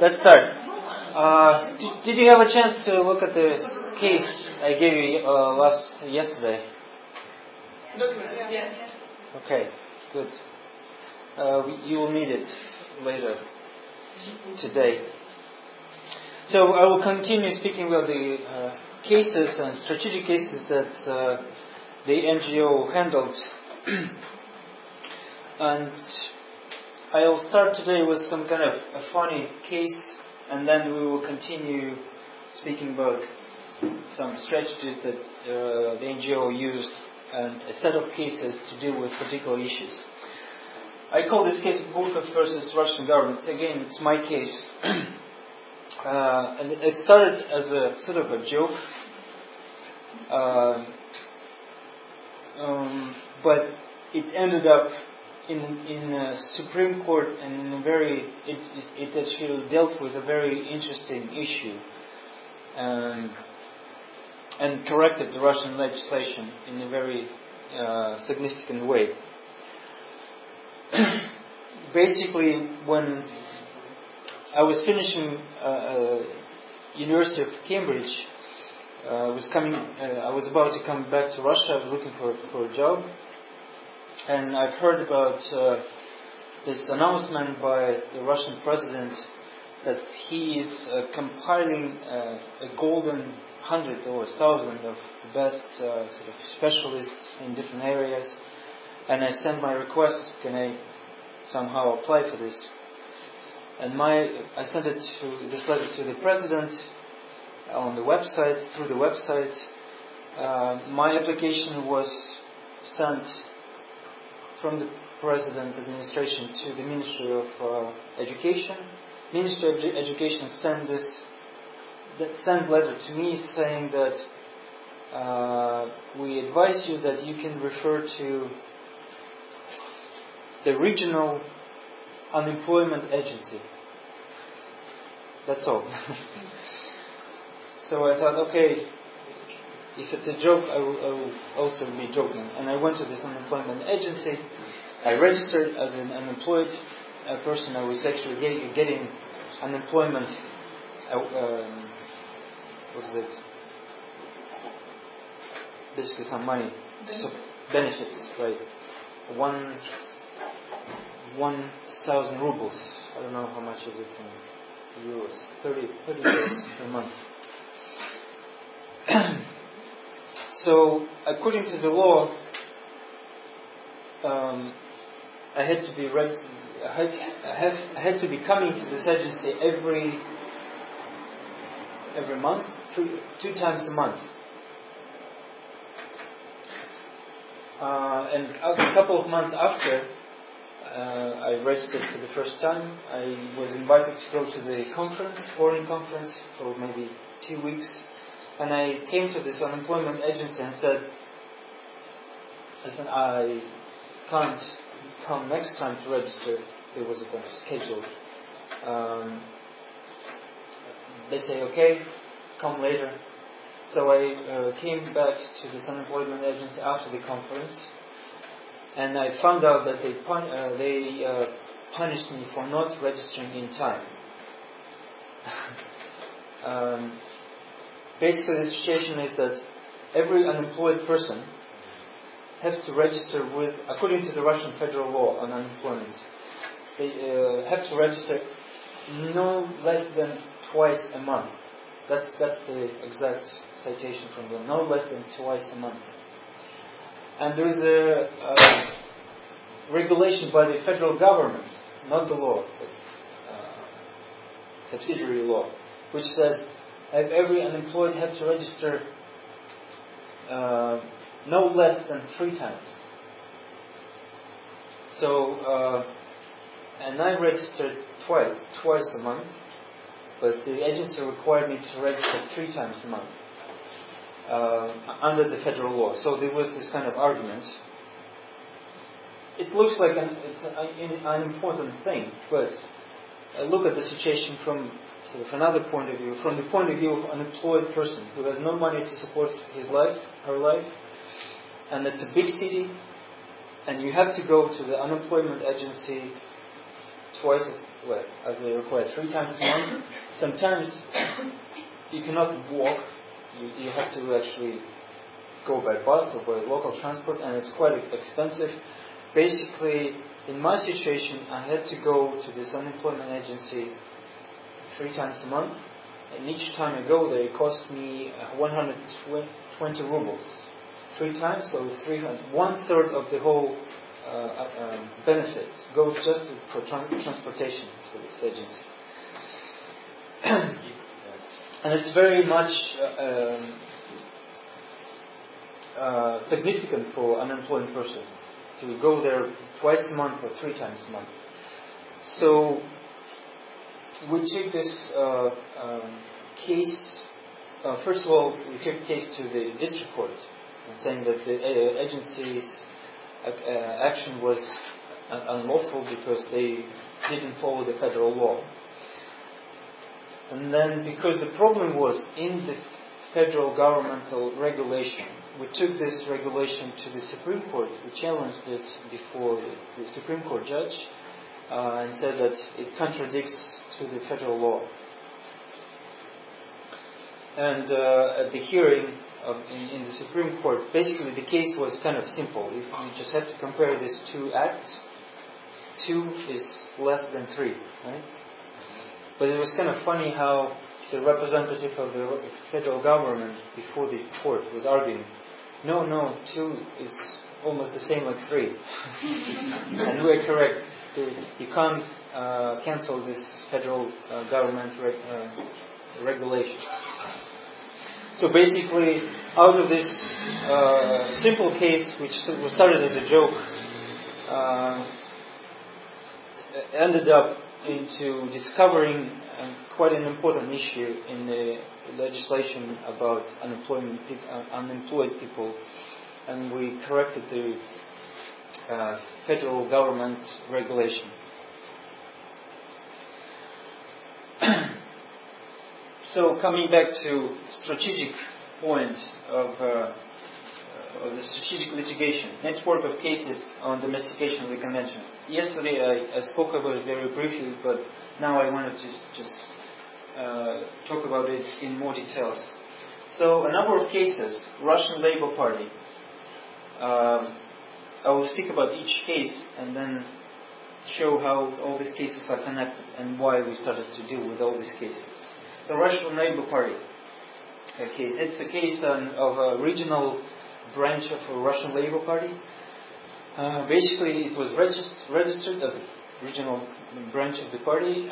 Let's start. Did you have a chance to look at the case I gave you yesterday? Yes. Okay, good. You will need it later today. So I will continue speaking about the cases and strategic cases that the NGO handled. And I'll start today with some kind of a funny case, and then we will continue speaking about some strategies that the NGO used and a set of cases to deal with particular issues. I call this case Burkov versus Russian government. Again, it's my case. And it started as a sort of a joke. But it ended up in a Supreme Court, and it actually dealt with a very interesting issue, and corrected the Russian legislation in a very significant way. Basically, when I was finishing University of Cambridge, I was about to come back to Russia. I was looking for a job. And I've heard about this announcement by the Russian president that he is compiling a golden 100 or 1,000 of the best sort of specialists in different areas. And I sent my request, can I somehow apply for this? And I sent this letter to the president on the website, through the website. My application was sent from the President administration to the Ministry of Education. Ministry of Education sent letter to me saying that we advise you that you can refer to the regional unemployment agency. That's all. So I thought, okay, if it's a joke, I will also be joking. And I went to this unemployment agency. I registered as an unemployed person. I was actually getting unemployment. What is it? Basically, some money, benefits, right? 1,000 rubles. I don't know how much is it in euros. 30 euros per month. So, according to the law, I had to be I had to be coming to this agency every month, 2 times a month. And a couple of months after I registered for the first time, I was invited to go to the foreign conference, for maybe 2 weeks. And I came to this unemployment agency and said, listen, I can't come next time to register. There was a kind of schedule. They say, okay, come later. So I came back to this unemployment agency after the conference, and I found out that they punished me for not registering in time. Basically, the situation is that every unemployed person has to register with, according to the Russian federal law on unemployment, they have to register no less than twice a month. That's the exact citation from them. No less than twice a month. And there is a regulation by the federal government, not the law, but subsidiary law, which says every unemployed have to register no less than 3 times. So, and I registered twice a month, but the agency required me to register 3 times a month under the federal law. So there was this kind of argument. It looks like it's an unimportant thing, but look at the situation from sort of another point of view, from the point of view of an unemployed person who has no money to support his life, her life, and it's a big city, and you have to go to the unemployment agency twice as they require, 3 times a month. Sometimes you cannot walk. You have to actually go by bus or by local transport, and it's quite expensive. Basically, in my situation, I had to go to this unemployment agency 3 times a month, and each time I go there, it cost me 120 rubles. 3 times, so 300, 1/3 of the whole benefits goes just for transportation to this agency. And it's very much significant for an unemployed person to go there twice a month or 3 times a month. So we took this case. First of all, we took the case to the district court, saying that the agency's action was unlawful because they didn't follow the federal law. And then, because the problem was in the federal governmental regulation, we took this regulation to the Supreme Court. We challenged it before the Supreme Court judge and said that it contradicts to the federal law. And at the hearing in the Supreme Court, basically the case was kind of simple. You just have to compare these 2 acts. 2 is less than 3, right? But it was kind of funny how the representative of the federal government before the court was arguing, no, 2 is almost the same like 3. And we're correct. You can't cancel this federal government regulation. So basically, out of this simple case, which started as a joke, ended up into discovering quite an important issue in the legislation about unemployed people, and we corrected the federal government regulation. So coming back to strategic point of the strategic litigation, network of cases on domestication of the conventions. Yesterday I spoke about it very briefly, but now I wanted to just talk about it in more details. So a number of cases, Russian Labour Party. I will speak about each case and then show how all these cases are connected and why we started to deal with all these cases. The Russian Labour Party case. It's a case of a regional branch of a Russian Labour Party. Basically, it was registered as a regional branch of the party.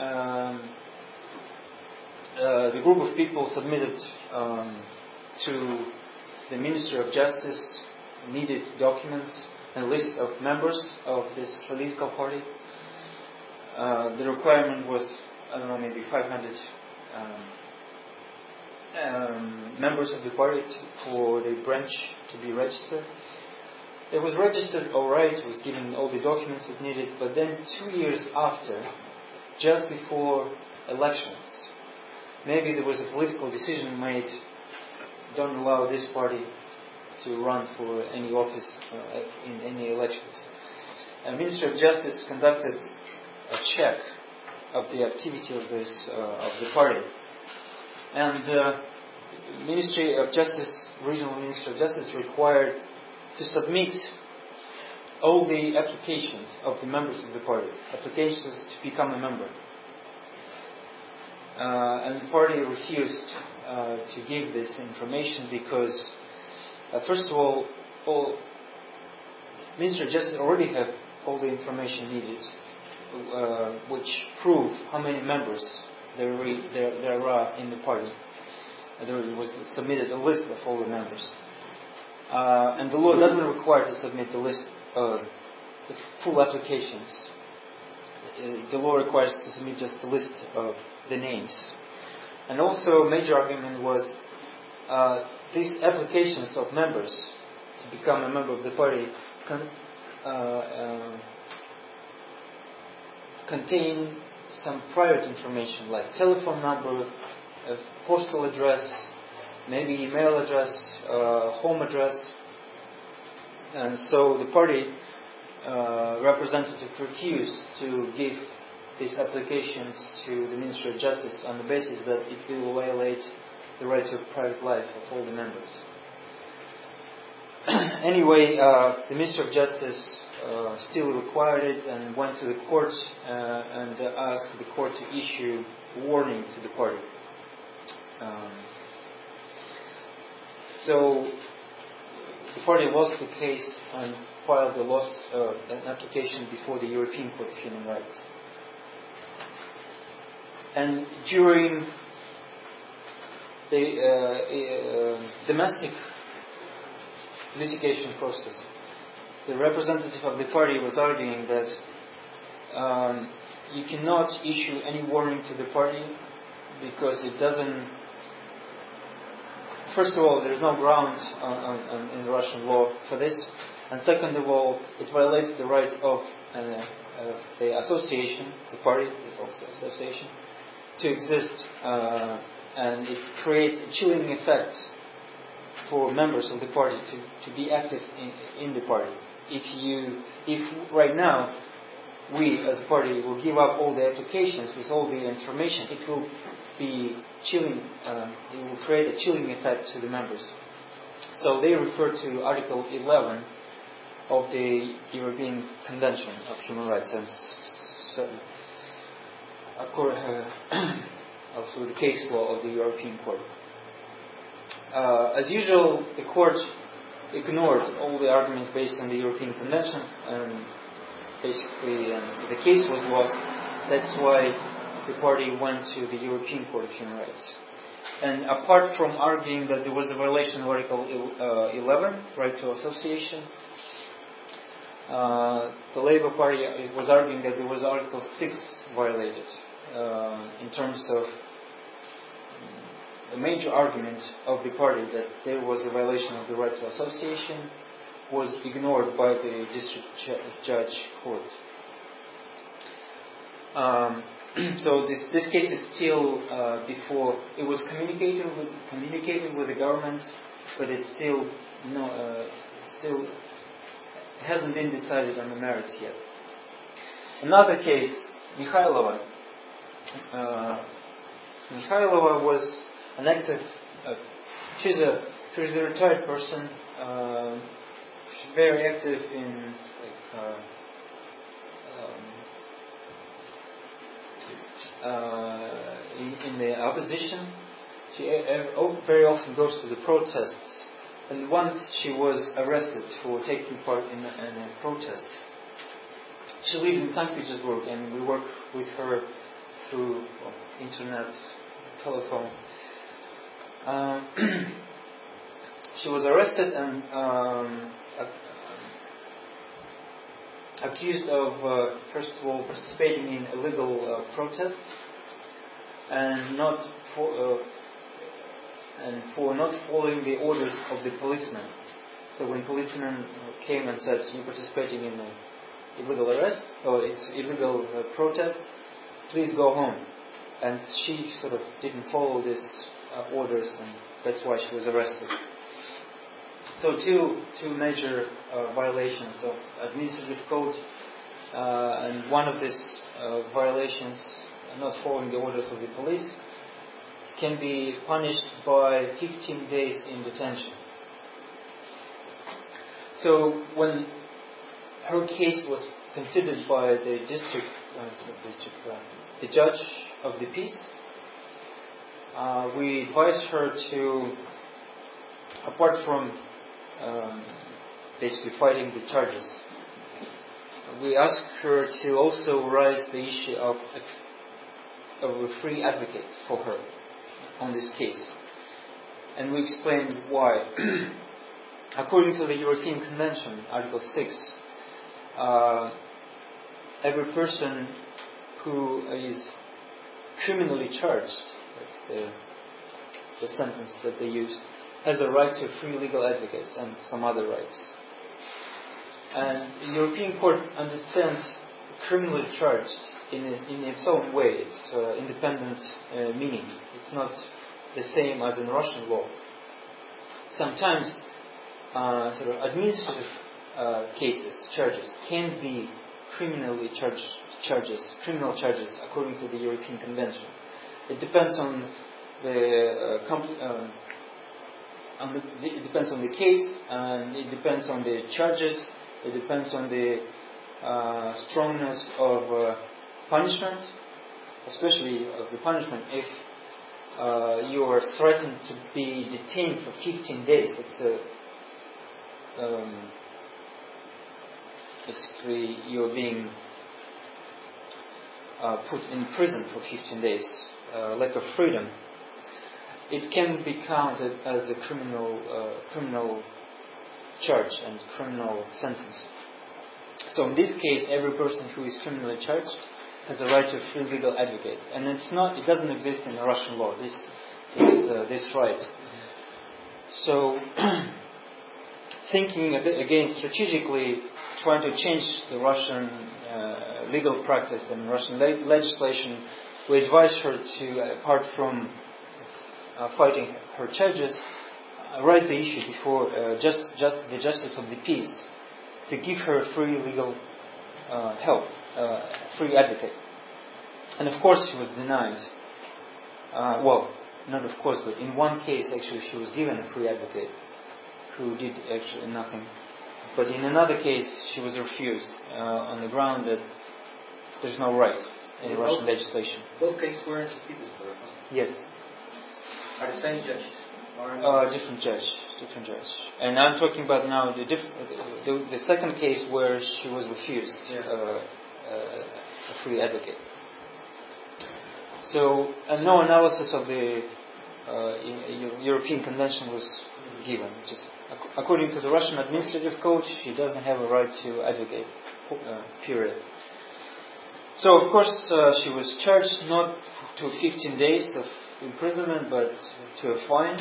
The group of people submitted to the Ministry of Justice needed documents and list of members of this political party. The requirement was, maybe 500 members of the party for the branch to be registered. It was registered alright, it was given all the documents it needed, but then 2 years after, just before elections, maybe there was a political decision made, don't allow this party to run for any office in any elections. And Ministry of Justice conducted a check of the activity of the party. And Ministry of Justice, Regional Ministry of Justice required to submit all the applications of the members of the party, applications to become a member. And the party refused to give this information because, first of all, Ministry of Justice already have all the information needed, which prove how many members there are in the party. There was submitted a list of all the members. And the law doesn't require to submit the list of the full applications. The law requires to submit just the list of the names. And also, a major argument was these applications of members to become a member of the party contain some private information like telephone number, postal address, maybe email address, home address. And so the party representative refused to give these applications to the Ministry of Justice on the basis that it will violate the right to private life of all the members. Anyway, the Ministry of Justice still required it and went to the court and asked the court to issue a warning to the party. So the party lost the case and filed an application before the European Court of Human Rights. And during the domestic litigation process, the representative of the party was arguing that you cannot issue any warning to the party because it doesn't. First of all, there is no ground in Russian law for this, and second of all, it violates the right of the association, the party is also association, to exist, and it creates a chilling effect for members of the party to be active in the party. If right now we as a party will give up all the applications with all the information, it will be chilling. It will create a chilling effect to the members. So they refer to Article 11 of the European Convention of Human Rights and also the case law of the European Court. As usual, the court ignored all the arguments based on the European Convention, and basically the case was lost. That's why the party went to the European Court of Human Rights. And apart from arguing that there was a violation of Article 11, right to association, the Labour Party was arguing that there was Article 6 violated in terms of the major argument of the party that there was a violation of the right to association was ignored by the district judge court. So this case is still before. It was communicated with the government, but it's still hasn't been decided on the merits yet. Another case, Mikhailova. Mikhailova was an active. She's a retired person. She's very active in in the opposition. She very often goes to the protests. And once she was arrested for taking part in a protest. She lives in St. Petersburg, and we work with her through internet, telephone. She was arrested and accused of, first of all, participating in illegal protests and for not following the orders of the policeman. So when policemen came and said, "You're participating in an illegal arrest or it's illegal protest, please go home," and she sort of didn't follow these orders, and that's why she was arrested. So two major violations of administrative code, and one of these violations, not following the orders of the police, can be punished by 15 days in detention. So when her case was considered by the the judge of the peace, we advised her to, apart from basically fighting the charges, we asked her to also raise the issue of a free advocate for her on this case. And we explained why. According to the European Convention, Article 6, every person who is criminally charged, that's the sentence that they use, has a right to free legal advocates and some other rights. And the European Court understands criminally charged in its own way. It's independent meaning. It's not the same as in Russian law. Sometimes administrative cases, charges, can be criminally charges, criminal charges, according to the European Convention. It depends on it depends on the case, and it depends on the charges. It depends on the strongness of punishment, especially of the punishment. If you are threatened to be detained for 15 days, it's basically you're being put in prison for 15 days, lack of freedom. It can be counted as a criminal charge and criminal sentence. So in this case, every person who is criminally charged has a right to a free legal advocate, and it doesn't exist in the Russian law. This right. So, thinking again strategically, trying to change the Russian legal practice and Russian legislation, we advise her to, apart from fighting her charges, raise the issue before the Justice of the Peace to give her free legal help, free advocate. And of course she was denied. Well, not of course, but in one case actually she was given a free advocate who did actually nothing. But in another case she was refused on the ground that there's no right in Russian legislation. Both cases were in St. Petersburg. Yes. Are the same judges? Different judge. And I'm talking about now the second case where she was refused a free advocate. So, no analysis of the European Convention was given. Just according to the Russian Administrative Code, she doesn't have a right to advocate. Period. So, of course, she was charged not to 15 days of imprisonment, but to a fine.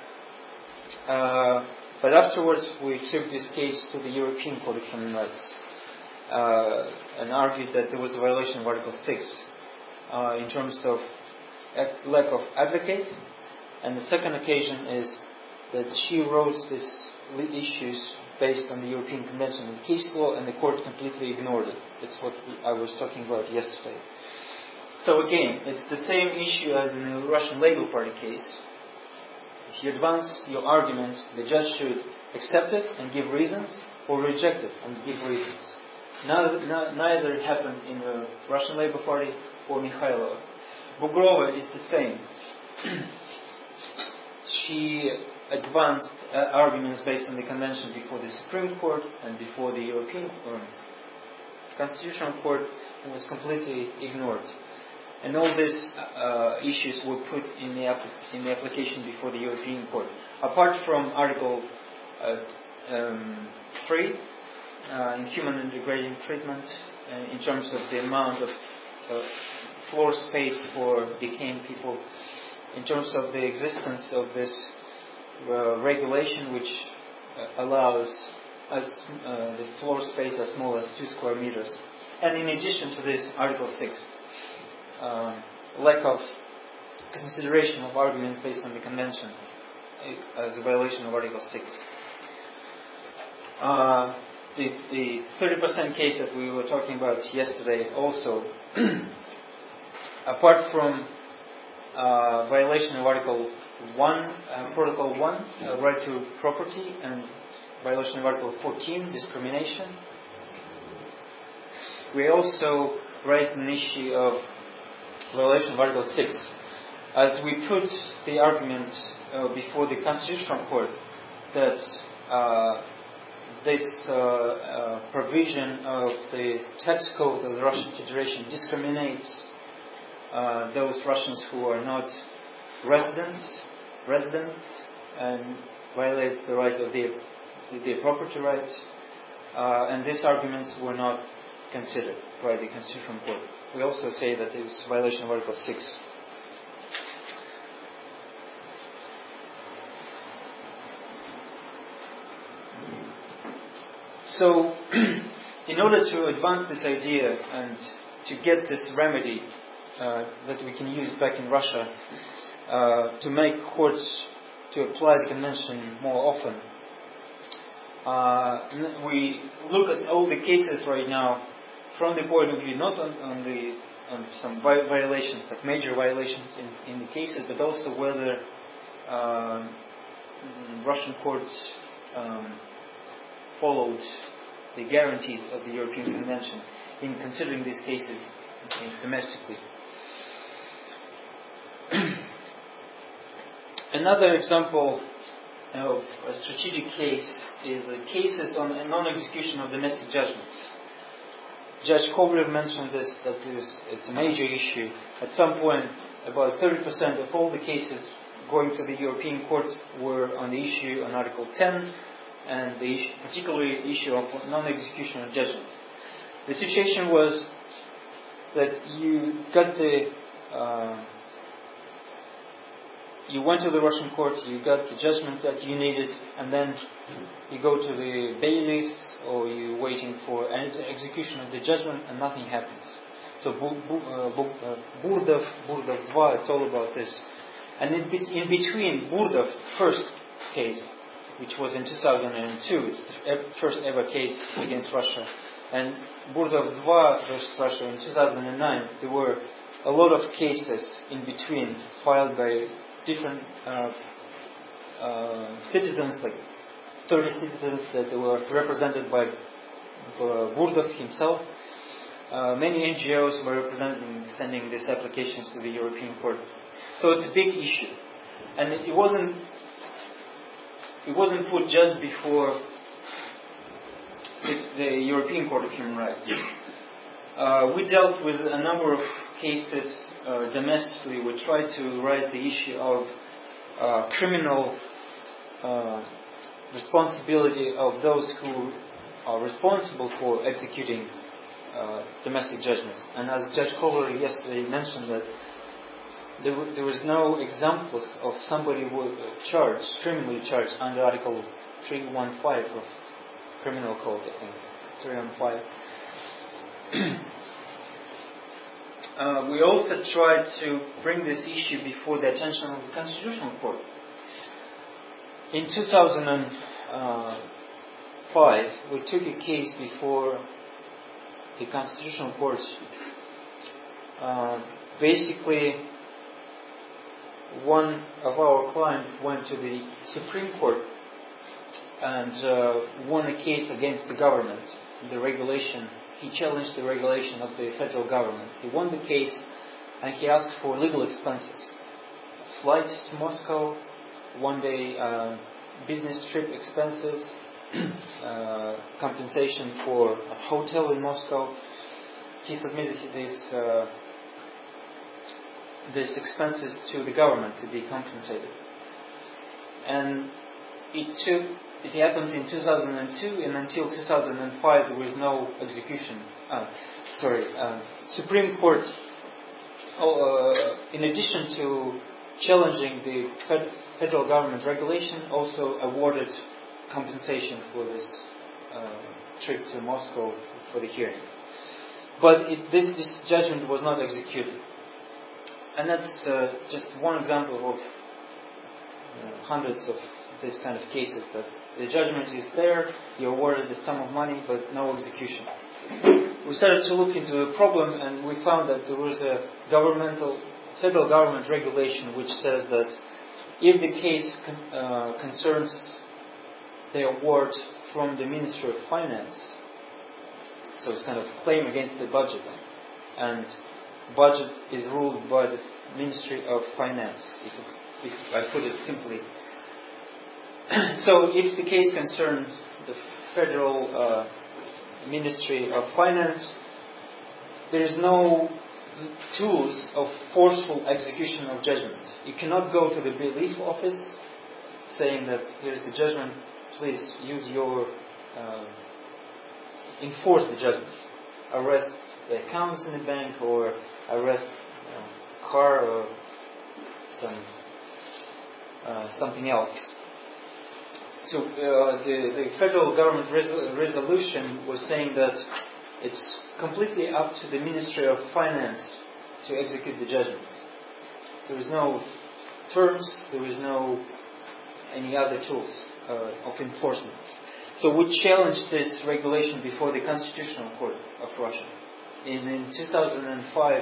But afterwards, we took this case to the European Court of Human Rights and argued that there was a violation of Article 6 in terms of lack of advocate. And the second occasion is that she rose these issues based on the European Convention and case law, and the court completely ignored it. That's what I was talking about yesterday. So again, it's the same issue as in the Russian Labour Party case. If you advance your argument, the judge should accept it and give reasons, or reject it and give reasons. Neither happened in the Russian Labour Party or Mikhailova. Bugrova is the same. She advanced arguments based on the convention before the Supreme Court and before the European Constitutional Court, and was completely ignored. And all these issues were put in the application before the European Court. Apart from Article 3, in human and degrading treatment, in terms of the amount of floor space for detained people, in terms of the existence of this regulation which allows the floor space as small as 2 square meters. And in addition to this, Article 6, lack of consideration of arguments based on the Convention as a violation of Article 6. The 30% case that we were talking about yesterday also, apart from violation of Article 1, Protocol 1, right to property, and violation of Article 14, discrimination, we also raised an issue of violation of Article 6. As we put the argument before the Constitutional Court that this provision of the tax code of the Russian Federation discriminates those Russians who are not residents, and violates the rights of their property rights, and these arguments were not considered by the Constitutional Court. We also say that it was a violation of Article 6. So, in order to advance this idea and to get this remedy that we can use back in Russia, to make courts to apply the convention more often, we look at all the cases right now from the point of view not on some violations, like major violations in the cases, but also whether Russian courts followed the guarantees of the European Convention in considering these cases domestically. Another example of a strategic case is the cases on non-execution of domestic judgments. Judge Kovalev mentioned this, that it's a major issue. At some point, about 30% of all the cases going to the European Court were on the issue on Article 10, and the particular issue of non-execution of judgment. The situation was that you got you went to the Russian court, you got the judgment that you needed, and then you go to the bailiffs, or you're waiting for an execution of the judgment, and nothing happens. So Burdov 2, it's all about this. And in between Burdov first case, which was in 2002, it's the first ever case against Russia, and Burdov 2 versus Russia in 2009, there were a lot of cases in between filed by different citizens, like 30 citizens that were represented by Burdov himself. Many NGOs were representing, sending these applications to the European Court. So it's a big issue, and it wasn't put just before the European Court of Human Rights. We dealt with a number of cases domestically. We tried to raise the issue of criminal responsibility of those who are responsible for executing domestic judgments. And as Judge Kovalev yesterday mentioned, that there was no examples of somebody who was criminally charged under Article 315 of Criminal Code, I think, 315. We also tried to bring this issue before the attention of the Constitutional Court. In 2005, we took a case before the Constitutional Court. Basically, one of our clients went to the Supreme Court and won a case against the government, the regulation. He challenged the regulation of the federal government. He won the case, and he asked for legal expenses. Flight to Moscow, one-day business trip expenses, compensation for a hotel in Moscow. He submitted these expenses to the government to be compensated. And it happened in 2002, and until 2005 there was no execution. Supreme Court, in addition to challenging the federal government regulation, also awarded compensation for this trip to Moscow for the hearing. But this judgment was not executed. And that's just one example of hundreds of this kind of cases, that the judgment is there, you awarded the sum of money, but no execution. We started to look into the problem, and we found that there was a federal government regulation which says that if the case concerns the award from the Ministry of Finance, so it's kind of a claim against the budget, and budget is ruled by the Ministry of Finance, if I put it simply. So if the case concerns the Federal Ministry of Finance, there is no tools of forceful execution of judgment. You cannot go to the relief office saying that here's the judgment, please use your enforce the judgment. Arrest the accounts in the bank, or arrest car, or something else. So the federal government resolution was saying that it's completely up to the Ministry of Finance to execute the judgment. There is no terms, there is no any other tools of enforcement. So we challenged this regulation before the Constitutional Court of Russia. in 2005,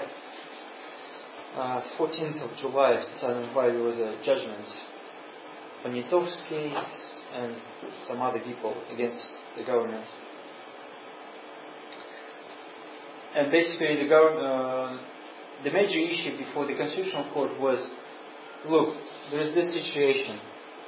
14th of July 2005, there was a judgment, Ponitov's case and some other people against the government. And basically the major issue before the Constitutional Court was, look, there is this situation.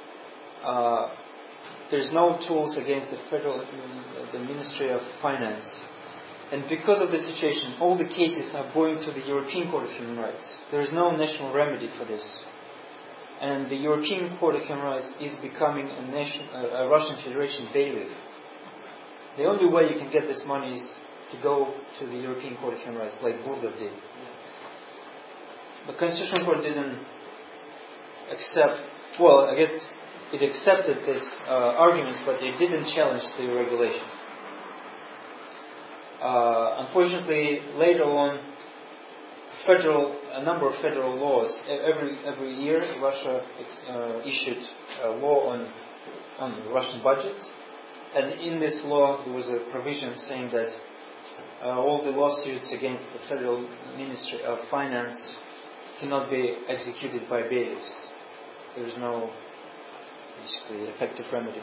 There's no tools against the Ministry of Finance. And because of the situation, all the cases are going to the European Court of Human Rights. There is no national remedy for this. And the European Court of Human Rights is becoming a Russian Federation bailiff. The only way you can get this money is to go to the European Court of Human Rights, like Burdov did. The Constitutional Court didn't accept, well, I guess it accepted these arguments, but it didn't challenge the regulation. Unfortunately, later on, a number of federal laws, every year Russia issued a law on the Russian budget, and in this law there was a provision saying that all the lawsuits against the Federal Ministry of Finance cannot be executed by bailiffs. There is no basically effective remedy.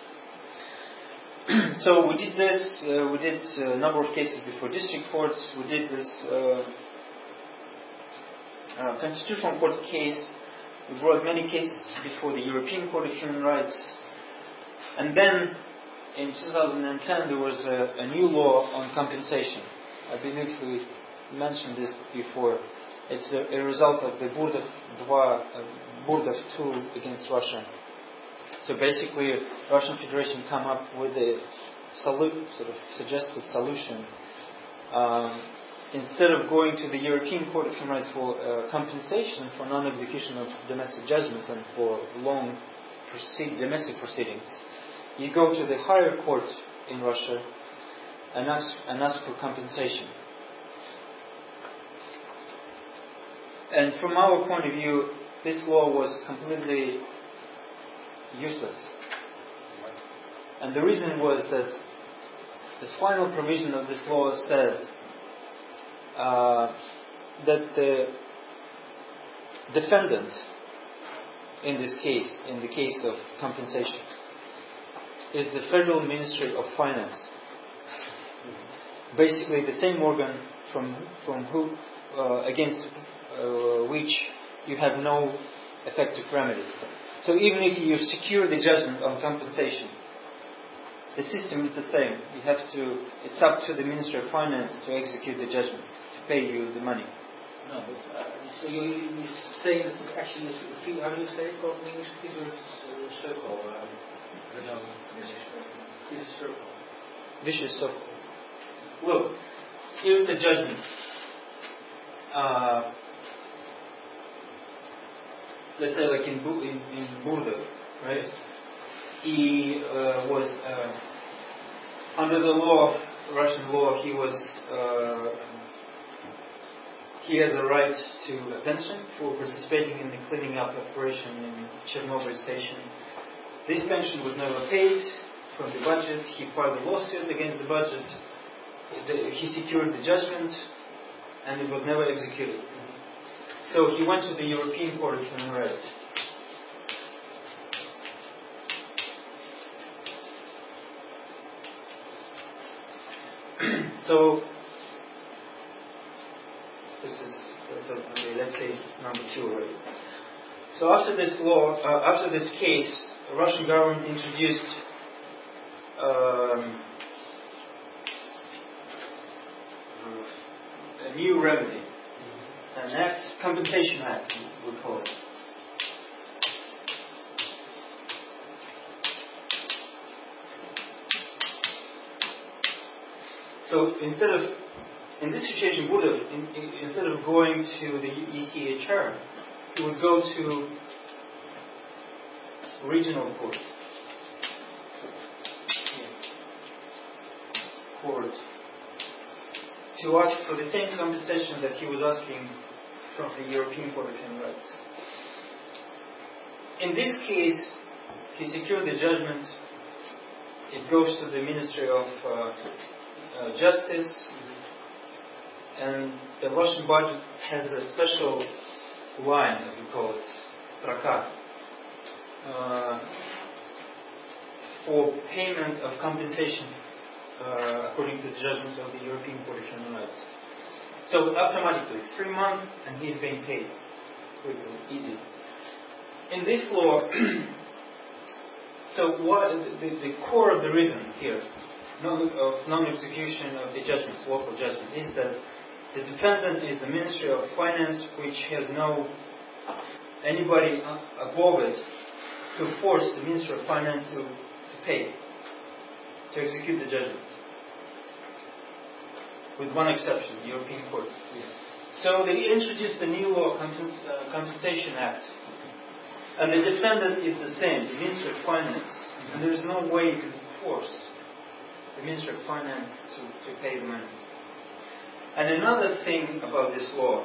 So we did this. We did a number of cases before district courts. We did this Constitutional Court case. We brought many cases before the European Court of Human Rights. And then in 2010 there was a new law on compensation. I believe we mentioned this before. It's a result of the Burdov 2 against Russia. So basically, Russian Federation come up with a sort of suggested solution. Instead of going to the European Court of Human Rights for compensation for non-execution of domestic judgments and for long domestic proceedings, you go to the higher court in Russia and ask for compensation. And from our point of view, this law was completely useless. And the reason was that the final provision of this law said that the defendant in this case, in the case of compensation, is the Federal Ministry of Finance. Basically the same organ against which you have no effective remedy. So even if you secure the judgment on compensation, the system is the same. It's up to the Ministry of Finance to execute the judgment, to pay you the money. No, but so you say that actually, how do you say it called in English? Vicious circle. Vicious circle. Vicious circle. Look, here's the judgment. Let's say like in Burdov, right? He was under the law, Russian law. He has a right to a pension for participating in the cleaning up operation in Chernobyl station. This pension was never paid from the budget. He filed a lawsuit against the budget. He secured the judgment, and it was never executed. So he went to the European Court of Human Rights. So let's say it's number 2 already. So after this case, the Russian government introduced a new remedy. An act, Compensation Act, we call it. So in this situation, instead of going to the ECHR, he would go to regional court to ask for the same compensation that he was asking from the European Court of Human Rights. In this case, he secured the judgment. It goes to the Ministry of Justice. and the Russian budget has a special line, as we call it, stрока, for payment of compensation according to the judgment of the European Court of Human Rights. So automatically, 3 months and he's being paid. Quickly, easy. In this law, so what the core of the reason here of non-execution of the judgments, local judgment, is that the defendant is the Ministry of Finance, which has no anybody above it to force the Ministry of Finance to pay, to execute the judgment. With one exception, the European Court. So they introduced the new law, Compensation Act. And the defendant is the same, the Ministry of Finance. And there is no way you can force the Ministry of Finance to pay the money. And another thing about this law...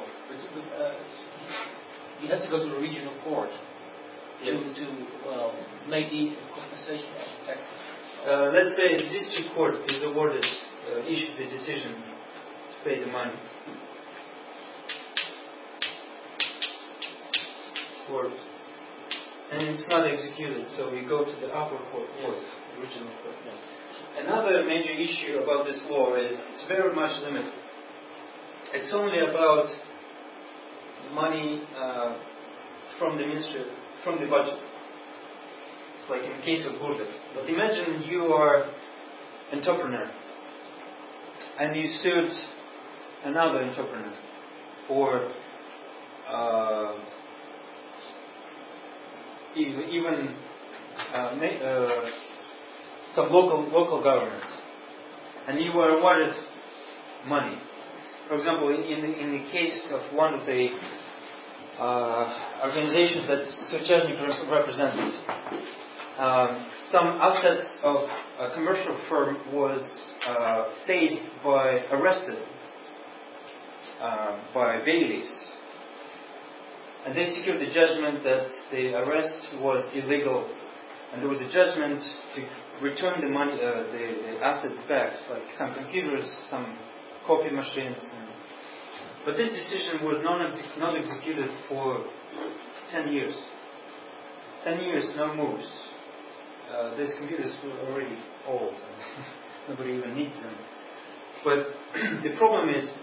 you have to go to the regional court to make the compensation effective. Let's say the district court is awarded, issued the decision to pay the money. And it's not executed, so we go to the upper court, the regional court. Another major issue about this law is it's very much limited. It's only about money from the ministry, from the budget. It's like in the case of Burda. But imagine you are an entrepreneur and you sued another entrepreneur or even some local government, and you were awarded money. For example, in the case of one of the organizations that Suchesnik represented, some assets of a commercial firm was seized arrested by bailiffs. And they secured the judgment that the arrest was illegal, and there was a judgment to return the money, the assets back, like some computers, some copy machines. But this decision was not executed for 10 years. 10 years, no moves. These computers were already old. Nobody even needs them. But the problem is,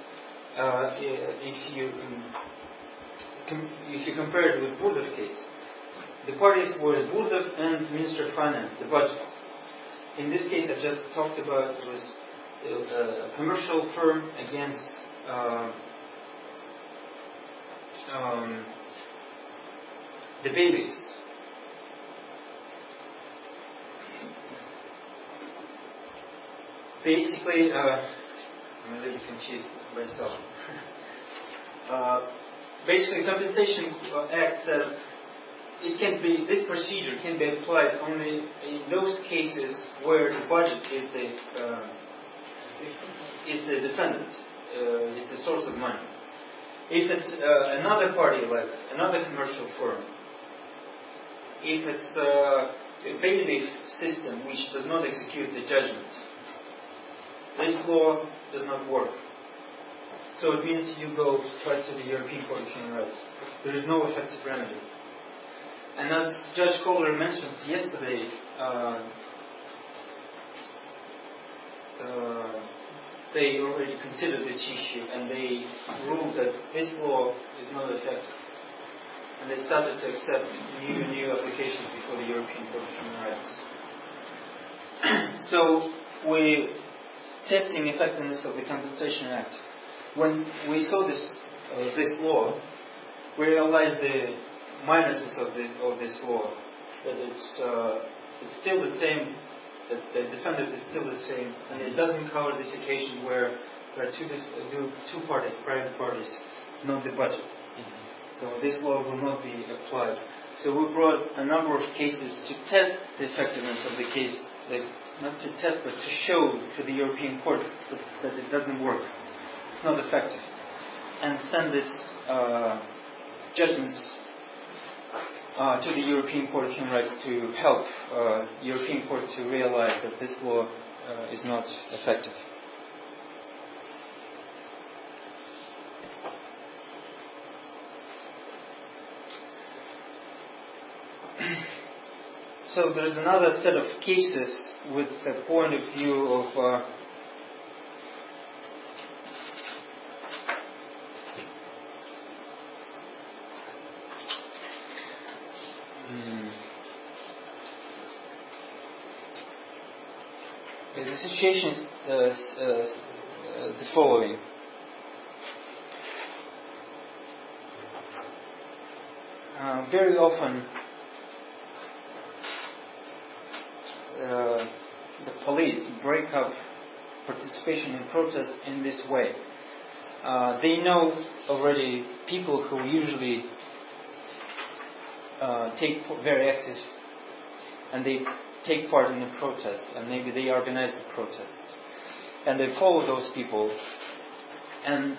if you compare it with Burdov case, the parties were Burdov and Minister of Finance, the budget. In this case I just talked about, it was a commercial firm against the bailiffs. Basically, I'm a little confused myself. Basically, Compensation Act says this procedure can be applied only in those cases where the budget is the defendant, is the source of money. If it's another party, like another commercial firm, if it's a bailiff system which does not execute the judgment, this law does not work. So it means you go straight to the European Court of Human Rights. There is no effective remedy. And as Judge Kohler mentioned yesterday, they already considered this issue and they ruled that this law is not effective. And they started to accept new applications before the European Court of Human Rights. So we're testing effectiveness of the Compensation Act. When we saw this law, we realized the minuses of this law. That it's still the same. That the defendant is still the same, and it doesn't cover this occasion where there are two parties, private parties, not the budget. Mm-hmm. So this law will not be applied. So we brought a number of cases to test the effectiveness of the case, not to test, but to show to the European Court that it doesn't work. It's not effective, and send this judgments to the European Court of Human Rights to help European Court to realize that this law is not effective. So there's another set of cases with the point of view of the situation is the following. Very often the police break up participation in protests in this way. They know already people who usually very active, and they take part in the protests, and maybe they organize the protests, and they follow those people, and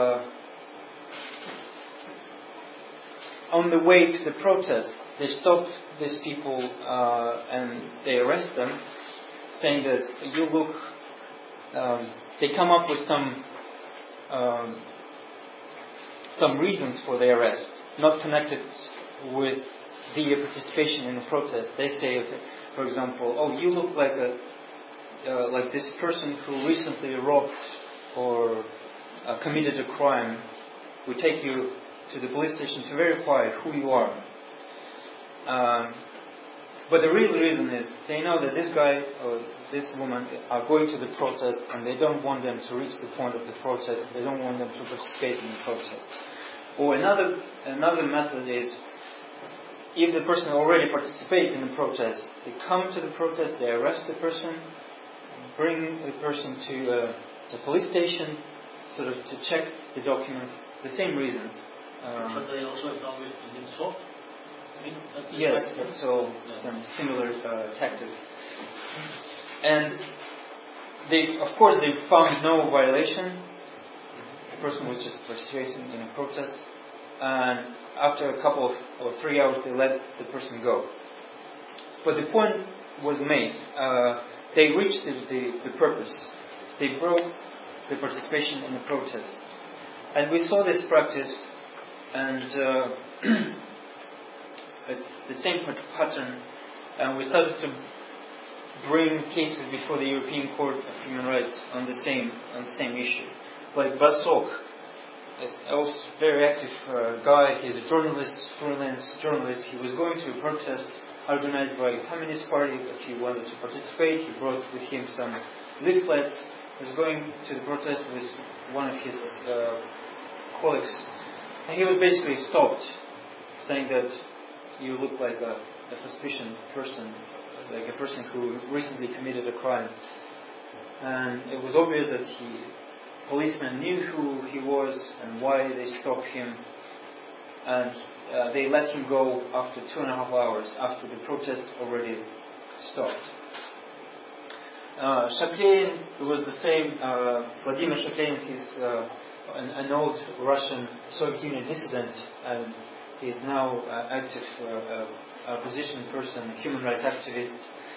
on the way to the protest, they stop these people and they arrest them, saying that you look. They come up with some reasons for the arrest, not connected with the participation in the protest. They say, for example, "Oh, you look like this person who recently robbed or committed a crime. We take you to the police station to verify who you are." But the real reason is they know that this guy or this woman are going to the protest, and they don't want them to reach the point of the protest. They don't want them to participate in the protest. Or another method is, if the person already participated in the protest, they come to the protest, they arrest the person, bring the person to the police station, sort of to check the documents. The same reason. But they also have done with Minsk. Yes, so some similar tactic. And of course they found no violation. The person was just participating in a protest, and after a couple of or 3 hours they let the person go. But the point was made. They reached the purpose. They broke the participation in the protest. And we saw this practice, and it's the same pattern, and we started to bring cases before the European Court of Human Rights on the same issue. Like Basok, a very active guy. He's a journalist, freelance journalist. He was going to a protest organized by the Communist Party, but he wanted to participate. He brought with him some leaflets. He was going to the protest with one of his colleagues, and he was basically stopped, saying that you look like a suspicious person, like a person who recently committed a crime. And it was obvious that policemen knew who he was and why they stopped him, and they let him go after 2.5 hours after the protest already stopped. Shaklein was the same. Vladimir Shaklein is an old Russian Soviet Union dissident, and he is now active opposition person, human rights activist.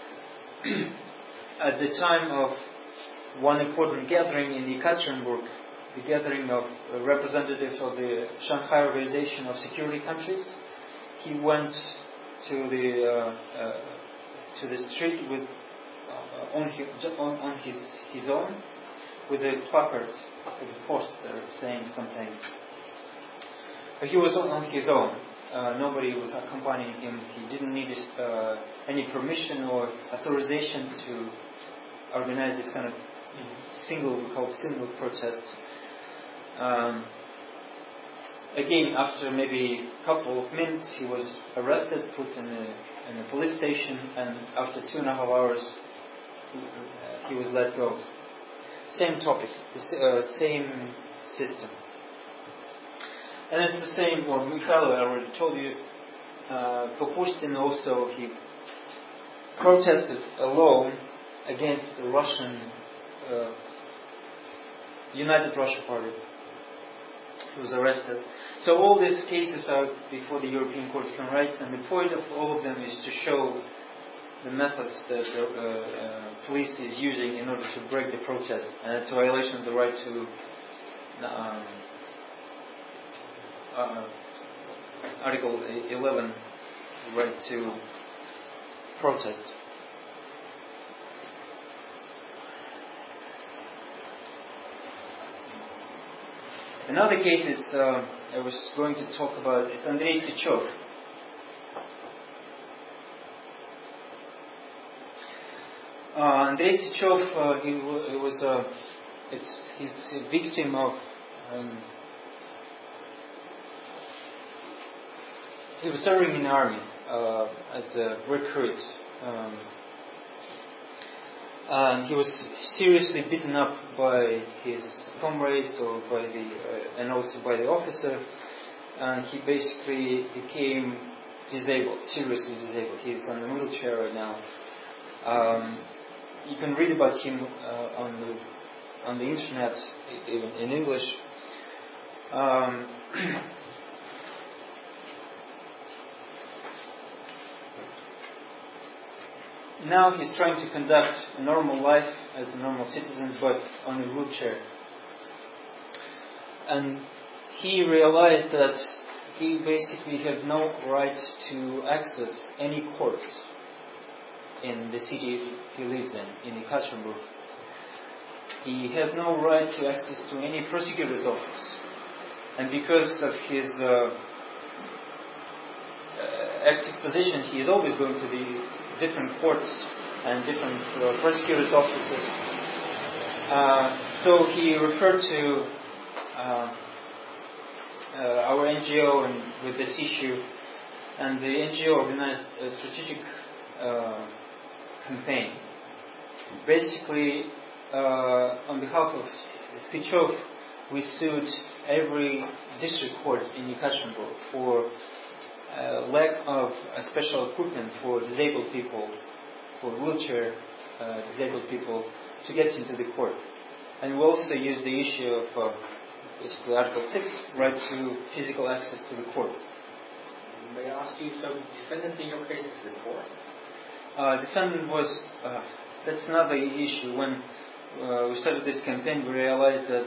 At the time of one important gathering in Yekaterinburg, the gathering of representatives of the Shanghai Organization of Security Countries, he went to the street with on his own, with a placard, with a poster saying something. He was on his own. Nobody was accompanying him. He didn't need any permission or authorization to organize this kind of single protest. Again, after maybe a couple of minutes, he was arrested, put in a police station, and after 2.5 hours, he was let go. Same topic, the same system. And it's the same, or Mikhailo, I already told you, Popushtin also, he protested alone against the Russian, United Russia Party. He was arrested. So all these cases are before the European Court of Human Rights, and the point of all of them is to show the methods that the police is using in order to break the protest. And it's a violation of the right to Article 11 right to protest. Another case is I was going to talk about is Andrei Sychov. Andrei Sychov, he's a victim of. He was serving in the army as a recruit, and he was seriously beaten up by his comrades and also by the officer, and he basically became disabled, seriously disabled. He's on a wheelchair right now. You can read about him on the internet in English. Now he's trying to conduct a normal life as a normal citizen, but on a wheelchair. And he realized that he basically has no right to access any courts in the city he lives in Ekaterinburg. He has no right to access to any prosecutor's office. And because of his active position, he is always going to the different courts and different prosecutors' offices. So he referred to our NGO and with this issue, and the NGO organized a strategic campaign. Basically, on behalf of Sychov, we sued every district court in Ekaterinburg for lack of special equipment for disabled people, for wheelchair disabled people to get into the court. And we also use the issue of basically Article 6, right to physical access to the court. May I ask you, so defendant in your case is the court? Defendant was, that's another issue. When we started this campaign, we realized that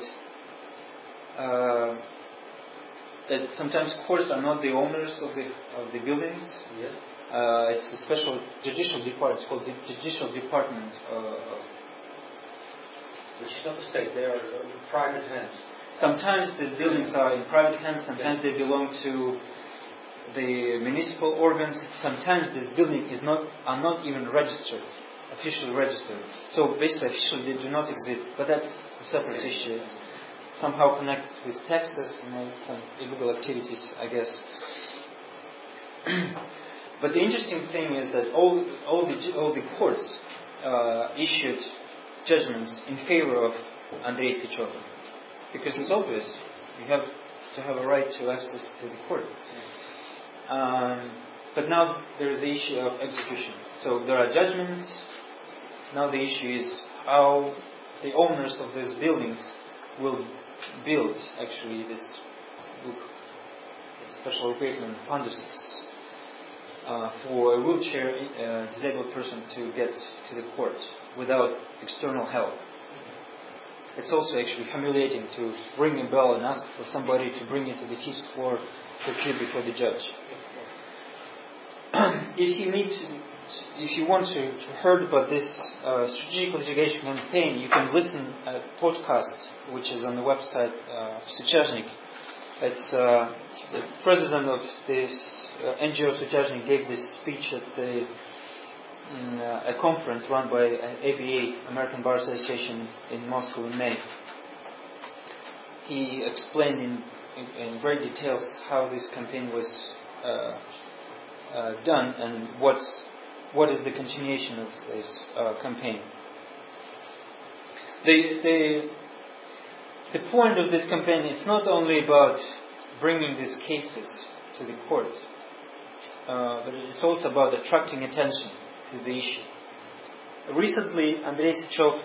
sometimes courts are not the owners of the buildings. Yes. It's a special judicial department. It's called the Judicial Department. Which is not the state. They are in private hands. Sometimes these buildings are in private hands. Sometimes they belong to the municipal organs. Sometimes this building are not even registered, officially registered. So basically, officially they do not exist. But that's a separate issue. It's somehow connected with taxes and some illegal activities, I guess. But the interesting thing is that all the courts issued judgments in favor of Andrei Sychov, because it's obvious you have to have a right to access to the court. But now there is the issue of execution. So there are judgments. Now the issue is how the owners of these buildings will build actually this special equipment panduses for a wheelchair disabled person to get to the court without external help. It's also actually humiliating to ring a bell and ask for somebody to bring you to the chief's floor to appear before the judge. If you want to hear about this strategic litigation campaign, you can listen to a podcast which is on the website of Suchaznik. It's the president of this NGO Suchaznik gave this speech at a conference run by ABA, American Bar Association, in Moscow in May. He explained in great details how this campaign was done and what is the continuation of this campaign. The point of this campaign is not only about bringing these cases to the court, but it's also about attracting attention to the issue. Recently, Andrei Sychov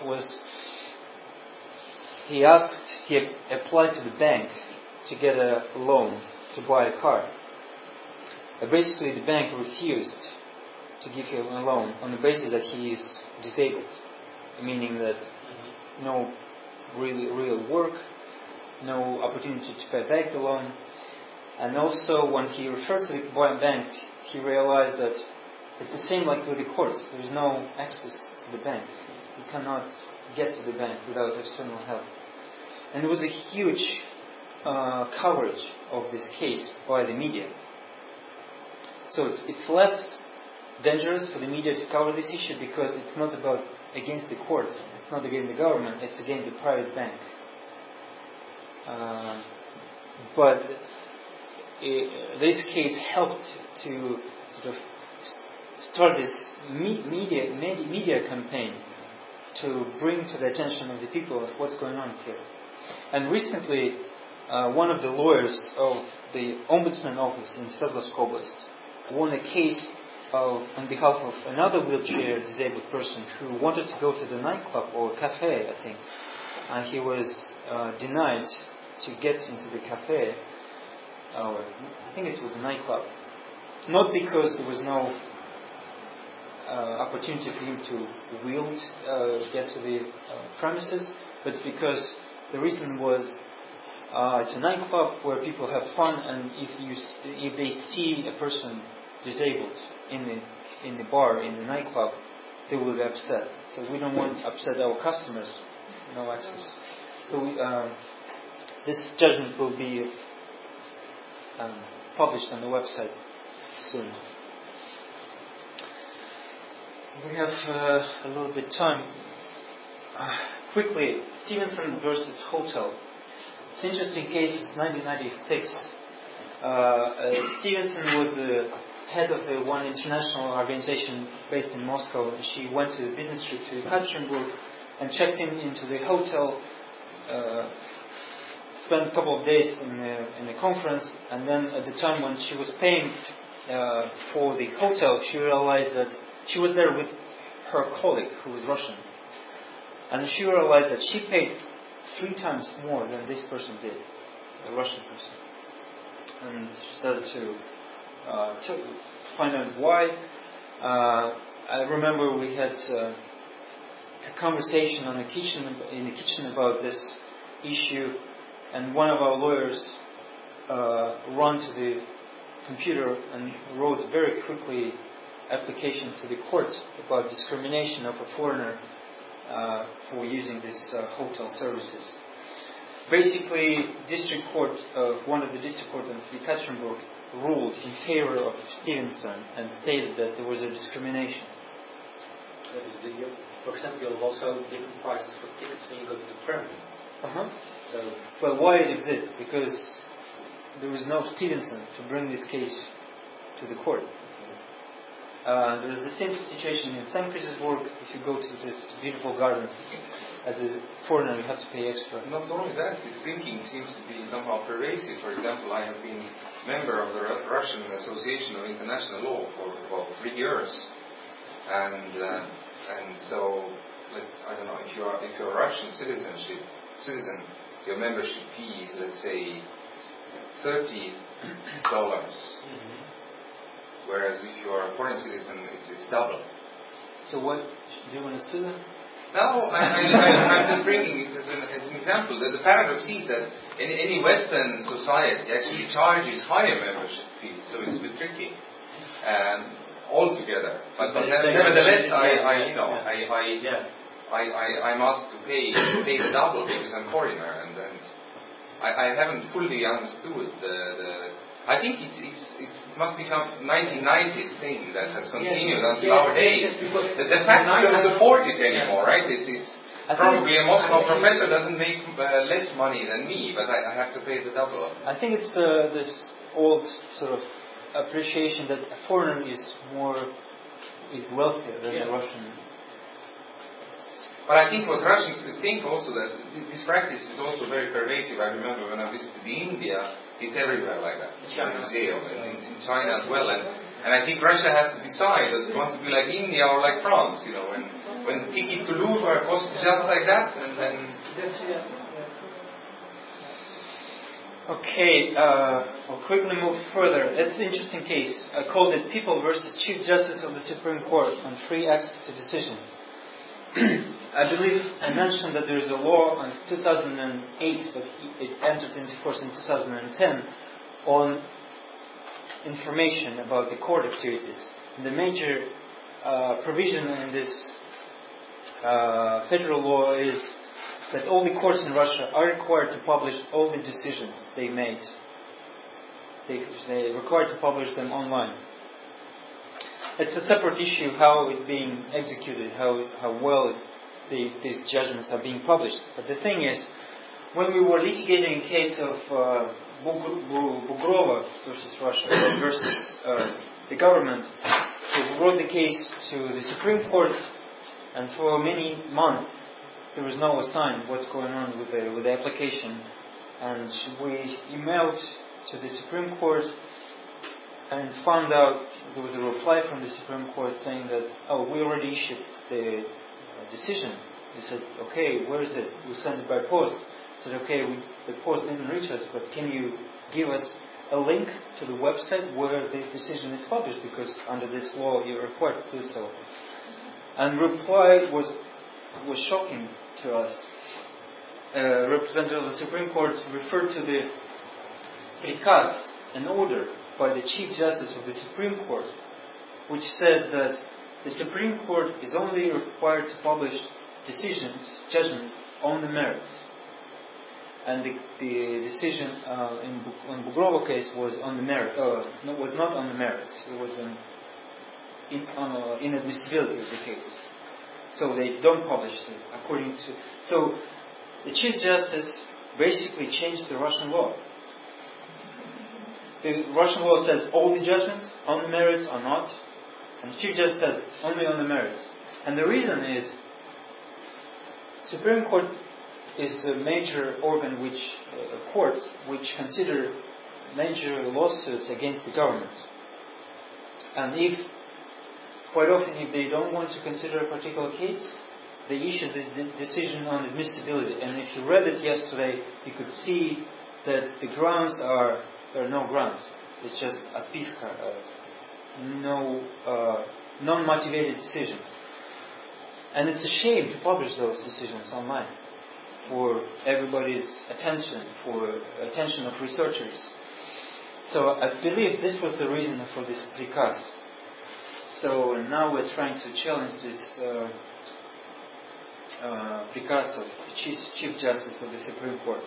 he applied to the bank to get a loan to buy a car. Basically, the bank refused to give him a loan on the basis that he is disabled, meaning that no real work, no opportunity to pay back the loan. And also, when he referred to the bank, he realized that it's the same like with the courts. There is no access to the bank. You cannot get to the bank without external help. And there was a huge coverage of this case by the media. So it's less dangerous for the media to cover this issue because it's not about against the courts, it's not against the government, it's against the private bank. But this case helped to sort of start this media campaign to bring to the attention of the people of what's going on here. And recently, one of the lawyers of the Ombudsman office in Sverdlovsk Oblast won a case on behalf of another wheelchair disabled person who wanted to go to the nightclub or cafe, I think, and he was denied to get into the cafe, or I think it was a nightclub, not because there was no opportunity for him to get to the premises, but because the reason was it's a nightclub where people have fun, and if they see a person disabled in the bar, in the nightclub, they will be upset. So we don't want to upset our customers. No access. So this judgment will be published on the website soon. We have a little bit time. Quickly, Stevenson versus Hotel. It's an interesting case. It's 1996. Stevenson was the head of the one international organization based in Moscow. She went to the business trip to Ekaterinburg and checked into the hotel. Spent a couple of days in the conference, and then at the time when she was paying for the hotel, she realized that she was there with her colleague who was Russian, and she realized that she paid 3 times more than this person did, a Russian person. And she started to find out why. I remember we had a conversation in the kitchen about this issue, and one of our lawyers ran to the computer and wrote very quickly application to the court about discrimination of a foreigner for using this hotel services. Basically, one of the district court of Ekaterinburg ruled in favor of Stevenson and stated that there was a discrimination. For example, you also different prices for tickets when you go to the Kremlin. Well, why it exists? Because there was no Stevenson to bring this case to the court. There is the same situation in St. Petersburg. If you go to this beautiful gardens, as a foreigner, you have to pay extra. Not only that, this thinking seems to be somehow pervasive. For example, I have been member of the Russian Association of International Law for about 3 years, and so I don't know, if you're a Russian citizen, your membership fee is, let's say, $30. Whereas if you are a foreign citizen, it's double. So what, do you want to sue them? No, I'm just bringing it as an example. The paradox is that any Western society actually charges higher membership fees, so it's a bit tricky altogether. But nevertheless, I'm asked to pay the double because I'm foreigner, and I haven't fully understood the. I think it must be some 1990s thing that has continued until our days. The fact that we don't support it anymore, right? It's probably a Moscow professor doesn't make less money than me, but I have to pay the double. I think it's this old sort of appreciation that a foreigner is wealthier than a Russian. But I think what Russians think also that this practice is also very pervasive. I remember when I visited India. It's everywhere like that. It's in the museum, in China as well. And I think Russia has to decide, does it want to be like India or like France? You know, when ticket to Louvre costs just like that, and then. Okay, I'll quickly move further. It's an interesting case. I called it People versus Chief Justice of the Supreme Court on Free Access to Decisions. I believe I mentioned that there is a law in 2008, but it entered into force in 2010, on information about the court activities. And the major provision in this federal law is that all the courts in Russia are required to publish all the decisions they made. They are required to publish them online. It's a separate issue how it's being executed, how well these judgments are being published. But the thing is, when we were litigating a case of Bugrova versus Russia versus the government, we brought the case to the Supreme Court, and for many months there was no sign what's going on with the application. And we emailed to the Supreme Court and found out there was a reply from the Supreme Court saying that, we already issued the decision. We said, okay, where is it? We sent it by post. Said, okay, the post didn't reach us, but can you give us a link to the website where this decision is published? Because under this law you're required to do so. And reply was shocking to us. Representative of the Supreme Court referred to the prikaz, an order by the Chief Justice of the Supreme Court, which says that the Supreme Court is only required to publish judgments on the merits. And the decision in Bugrova case was on the merit. Was not on the merits. It was inadmissibility of the case. So they don't publish it according to. So the Chief Justice basically changed the Russian law. The Russian law says all the judgments on the merits are not, and the Chief Justice said only on the merits. And the reason is, Supreme Court is a major organ a court which consider major lawsuits against the government. And quite often if they don't want to consider a particular case, they issue the decision on admissibility. And if you read it yesterday, you could see that the grounds there are no grounds. It's just a piska, non-motivated decision. And it's a shame to publish those decisions online for everybody's attention, for attention of researchers. So I believe this was the reason for this prikaz. So now we're trying to challenge this prikaz of the Chief Justice of the Supreme Court.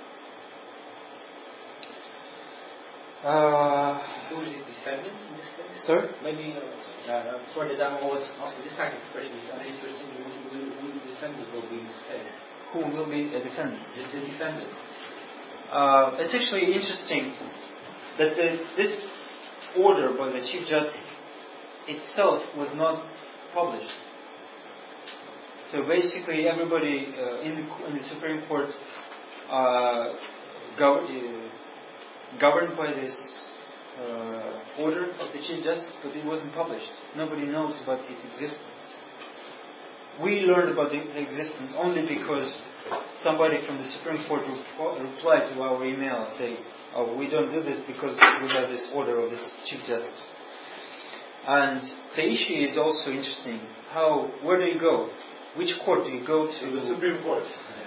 Who is the defendant in this case? Sir? Maybe, sorry that I'm always asking this kind of question. It's interesting who the defendant will be in this case. Who will be a defendant? The defendant. It's actually interesting that this order by the Chief Justice itself was not published. So basically everybody in the Supreme Court governed by this order of the Chief Justice, but it wasn't published. Nobody knows about its existence. We learned about the existence only because somebody from the Supreme Court replied to our email and say, we don't do this because we have this order of this Chief Justice. And the issue is also interesting. Where do you go? Which court do you go to? The Supreme Court.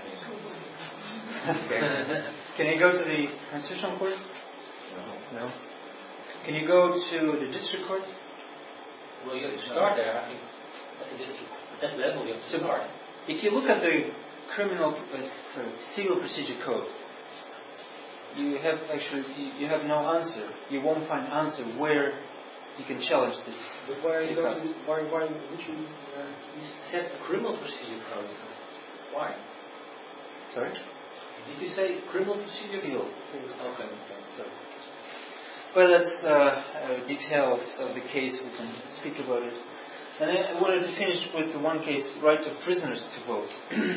Can you go to the Constitutional Court? No. Can you go to the District Court? Well, you have to start there. I think at the district, at that level, you have to start. If you look at the Civil Procedure Code, you have no answer. You won't find answer where you can challenge this. But why would you set a criminal procedure code? Why? Sorry? Did you say criminal procedure? Civil. Okay. Sorry. Well, that's details of the case. We can speak about it. And I wanted to finish with the one case, right of prisoners to vote.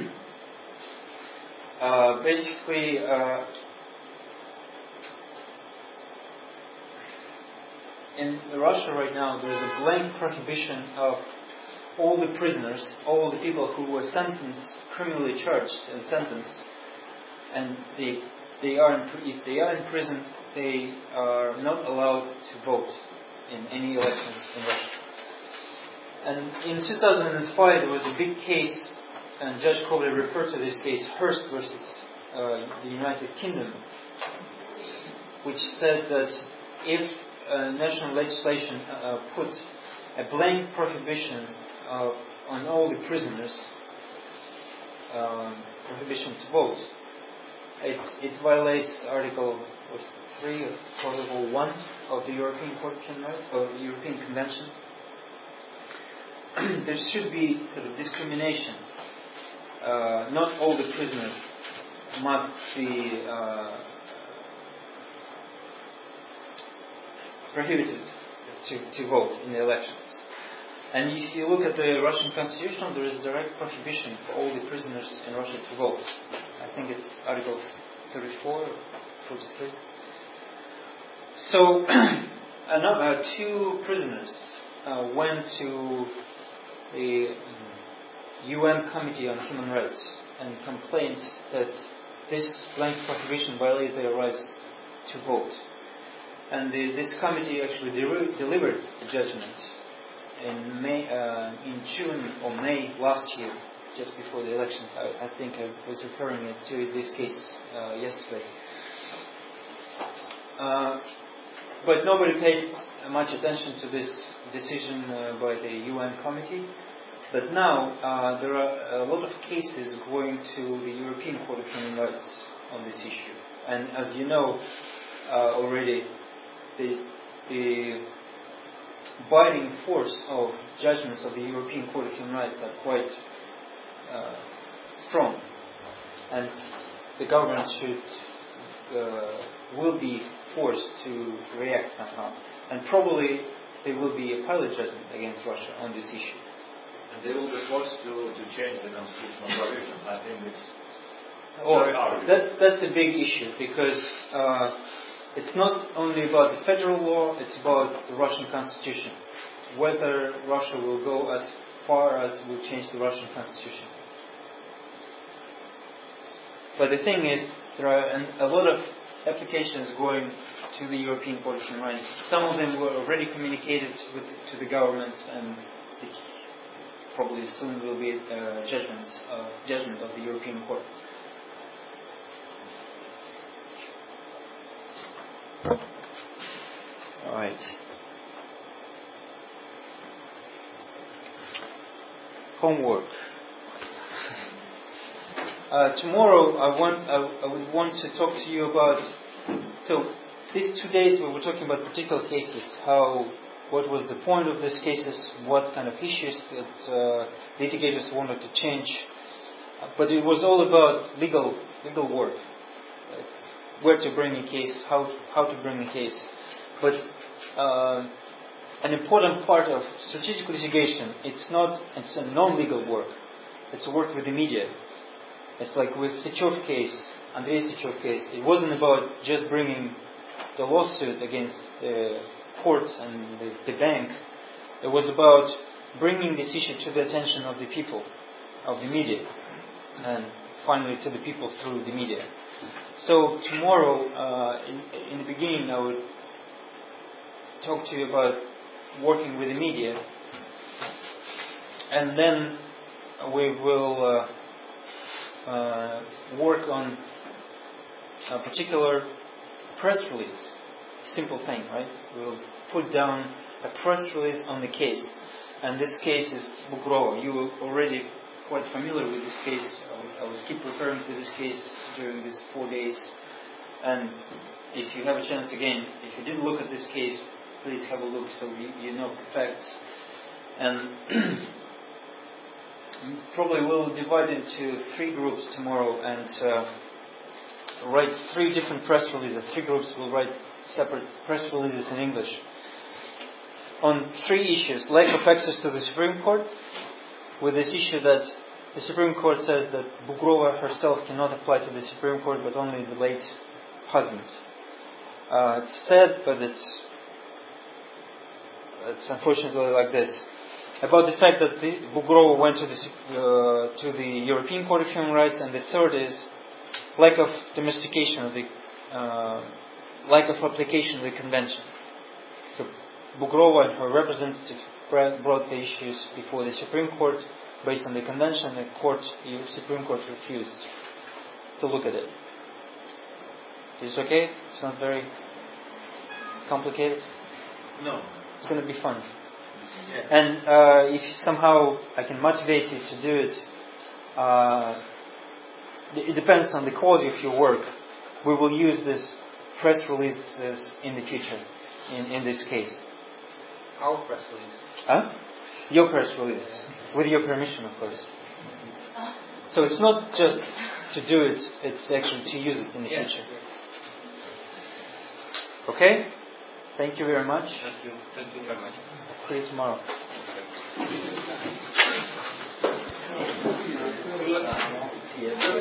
Basically, in Russia right now, there is a blank prohibition of all the prisoners, all the people who were criminally charged and sentenced, and if they are in prison, they are not allowed to vote in any elections in Russia. And in 2005, there was a big case, and Judge Kovalev referred to this case, Hearst versus the United Kingdom. which says that if national legislation puts a blank prohibition on all the prisoners, prohibition to vote, it violates Article 3 of Protocol 1 of the European Court of Human Rights, or the European Convention. There should be sort of discrimination. Not all the prisoners must be prohibited to vote in the elections. And if you look at the Russian constitution, there is a direct prohibition for all the prisoners in Russia to vote. I think it's Article 34 or 43. So, two prisoners went to the UN Committee on Human Rights and complained that this blank prohibition violated their rights to vote. And this committee actually delivered a judgment in June or May last year, just before the elections. I think I was referring to this case yesterday. But nobody paid much attention to this decision by the UN committee. But now there are a lot of cases going to the European Court of Human Rights on this issue. And as you know already, the binding force of judgments of the European Court of Human Rights are quite strong. And the government will be forced to react somehow. And probably there will be a pilot judgment against Russia on this issue. And they will be forced to change the constitutional provision. I think it's very obvious. That's a big issue, because it's not only about the federal law, it's about the Russian constitution. Whether Russia will go as far as will change the Russian constitution. But the thing is, there are a lot of applications going to the European Court of Human Rights. Some of them were already communicated to the government, and it probably soon will be judgment of the European Court. All right. Homework. Tomorrow I would want to talk to you about. So these 2 days we were talking about particular cases. What was the point of these cases? What kind of issues that litigators wanted to change? But it was all about legal work. Where to bring a case, how to bring a case. But an important part of strategic litigation, it's a non-legal work. It's a work with the media. It's like with Sychov case, Andrei Sychov case. It wasn't about just bringing the lawsuit against the courts and the bank. It was about bringing this issue to the attention of the people, of the media, and finally to the people through the media. So tomorrow, in the beginning, I would talk to you about working with the media, and then we will work on a particular press release. Simple thing, right? We'll put down a press release on the case, and this case is Bugrova. You are already quite familiar with this case. I will keep referring to this case during these 4 days. And if you have a chance again, if you didn't look at this case, please have a look so you know the facts. And probably we'll divide into 3 groups tomorrow and write 3 different press releases. 3 groups will write separate press releases in English on 3 issues. Lack of access to the Supreme Court, with this issue that the Supreme Court says that Bugrova herself cannot apply to the Supreme Court, but only the late husband. It's sad, but it's unfortunately like this. About the fact that Bugrova went to the European Court of Human Rights, and the third is lack of domestication of the lack of application of the convention. So Bugrova and her representative brought the issues before the Supreme Court based on the convention. The Supreme Court refused to look at it. Is it okay? It's not very complicated? No. It's going to be fun. Yeah. And if somehow I can motivate you to do it, it depends on the quality of your work. We will use this press releases in the future, in this case. Our press release. Huh? Your press releases. With your permission, of course. So it's not just to do it, it's actually to use it in the future. Okay? Thank you very much. Thank you. Thank you very much. See you tomorrow.